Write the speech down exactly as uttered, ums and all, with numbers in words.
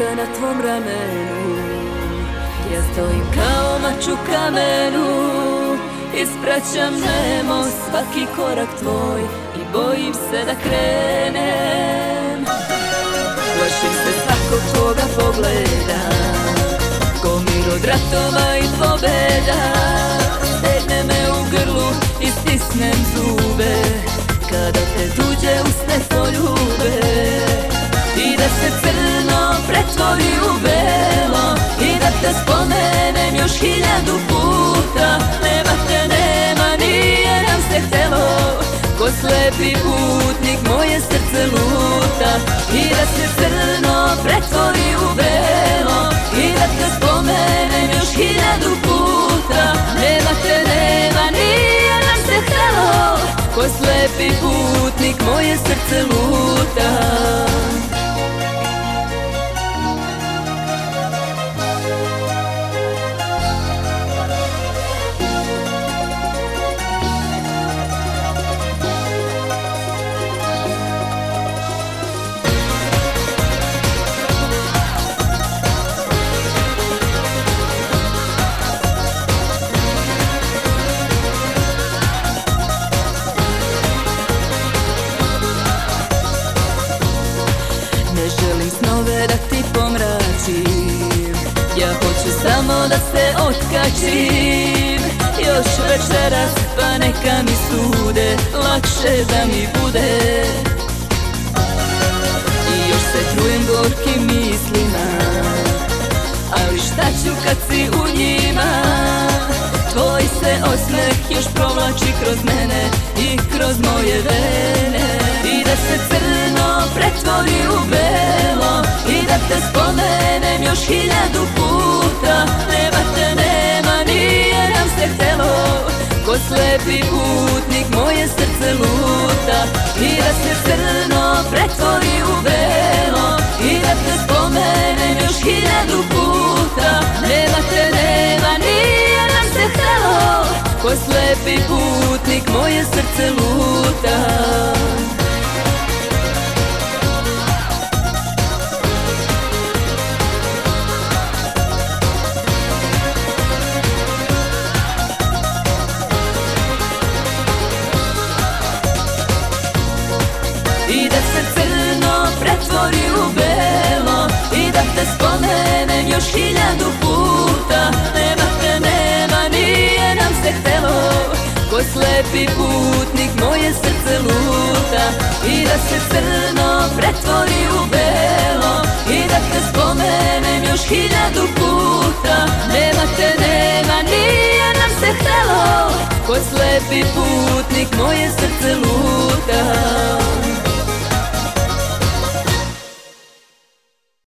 ruka na tvom ramenu, ja stojim kao mač u kamenu. Ispraćam nemo svaki korak tvoj i bojim se da krenem. Plašim se svakog tvoga pogleda, ko mir od ratova i pobeda. Stegne me u grlu i stisnem zube, kada te tuđe usne poljube. I da se crno pretvori u belo, i da te spomenem još hiljadu puta. Nema te, nema, nije nam se htelo, ko slepi putnik moje srce luta. I da se crno pretvori u belo, i da te spomenem još hiljadu puta. Nema te, nema, nije nam se htelo, ko slepi putnik moje srce luta. Ne želim snove da ti pomračim, ja hoću samo da se otkačim. Još večeras pa neka mi sude, lakše da mi bude. I još se trujem gorkim mislima, ali šta ću kad si u njima. Tvoj se osmeh još provlači kroz mene i kroz moje vene. I da se crno pretvori u belo, i da te spomenem još hiljadu puta. Nema te, nema, nije nam se htelo, ko slepi putnik moje srce luta. I da se crno pretvori u belo, i da te spomenem još hiljadu puta. Nema te, nema, nije nam se htelo, ko slepi putnik moje srce luta. I da se crno pretvori u belo, i da te spomenem još hiljadu puta. Nema te, nema, nije nam se htelo, ko slepi putnik moje srce luta. I da se crno pretvori u belo, i da te spomenem još hiljadu puta. Nema te, nema, nije nam se htelo, ko slepi putnik moje srce luta.